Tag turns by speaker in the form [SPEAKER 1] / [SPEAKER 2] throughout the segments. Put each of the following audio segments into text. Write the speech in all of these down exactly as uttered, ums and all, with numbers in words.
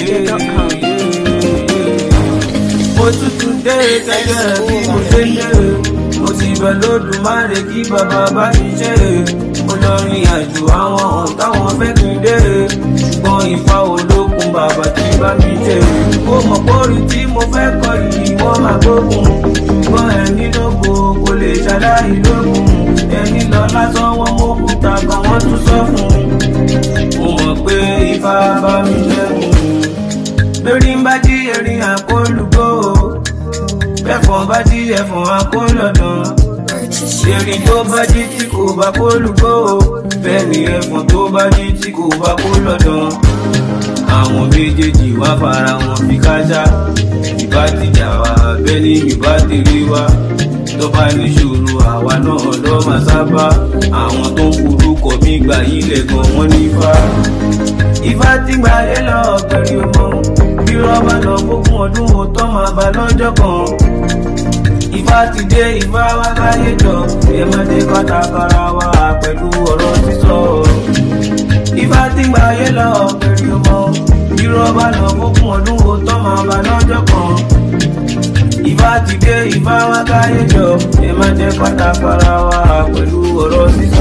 [SPEAKER 1] niger dot com.
[SPEAKER 2] Mo tuntun dé gẹ́gẹ́ bí mo ṣe dé. Mo ti bẹ̀ lódùmarè kí bàbá bá mi ṣe. Mo lọ rìn àjò àwọn ohun táwọn fẹ́ kí n dé. Ṣùgbọ́n Ifá olókun bàbá tí bá mi ṣe. Mo mọ̀ pórí tí mo fẹ́ kọ yìí wọ́n máa gbógun. Ṣùgbọ́n ẹni lógo kò lè ṣaláì lógun. Ẹni lọ lásán wọn mú òkúta kan wọ́n tún sọ fún un. Mo mọ̀ pé Ifá bá mi ṣẹ́gun. Lórí ń bá jí erin àkólùgbò. Bẹ́fọ̀n bá jí ẹ̀fọ̀n àkólọ̀dàn. Erin tó bá jí tí kò bá kólùgbò. Bẹ́ẹ̀ ni ẹ̀fọ̀n tó bá jí tí kò bá kólọ̀dàn. Àwọn méjèèjì wá fara wọn fi kájá. Ìbá ti jà wá bẹ́ẹ̀ ni ìbá tèrè wá. Tó bá níṣòro àwa náà ló máa sábà. Àwọn tó ń forúkọ mi gbà ilẹ̀ gan wọ́n nífà. Ifá ti gbà yé lọ ọ̀gbẹ̀rì ọmọ. Bí rọ́bà lọ fókun ọdún ó tọ́ máa bá lọ́jọ́ kan. Ifá ti dé Ifá wá káyé jọ. Ẹ má dé kọ́tàkọ́ra wa pẹ̀lú ọ̀rọ̀ sísọ. Ifá ti gbà yé lọ ọ̀gbẹ̀rì ọmọ. Bí rọ́bà lọ fókun ọdún ó tọ́ máa bá lọ́jọ́ kan. Ifá ti dé Ifá wá káyé jọ. Ẹ má dé kọ́tàkọ́ra wa pẹ̀lú ọ̀rọ̀ sísọ.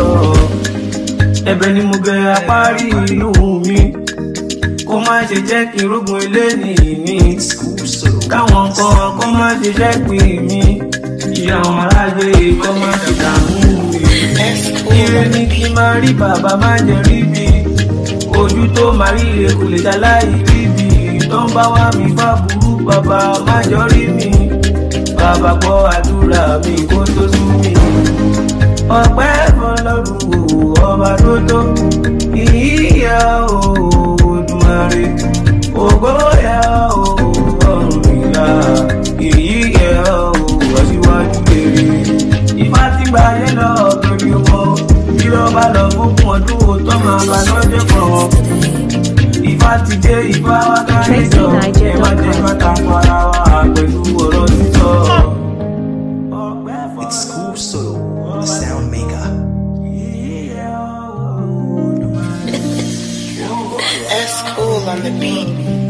[SPEAKER 2] Ẹ̀bẹ̀ ni mo bẹ̀ apárí inú mi. Kó má ṣe jẹ́ kí rógun eléyìí ní. Káwọn kan kó má ṣe jẹ́ pín mi. Ìyá àwọn aráyé kó má ṣe dààmú mi. Ire ni kí n máa rí bàbá má jẹ rí bí. Ojú tó máa rí ire kò lè ṣaláì rí bí. Tó ń bá wá mi fá burú bàbá má jọ rí mi. Bàbá gbọ́ àdúrà mi kó tó sú mi. Ọpẹ́ fọlọ́run o ọba tó tó. Ìyá o Olódùmarè. Ògo yẹ o ọ̀run ìlà. Ìyí yẹ o Aṣíwájú rere. Ifá ti gbà yé lọ torí ọmọ. Bí lọ́ba lọ fókun ọdún ó tọ́ máa bá lọ́jọ́ kan. Ifá ti dé Ifá wá káyé jọ. Ẹ má jẹ́ kọ́ta fara wa pẹ̀lú ọ̀rọ̀ sísọ.
[SPEAKER 3] It's Cool Solo, the sound maker.
[SPEAKER 4] S cool on the beat.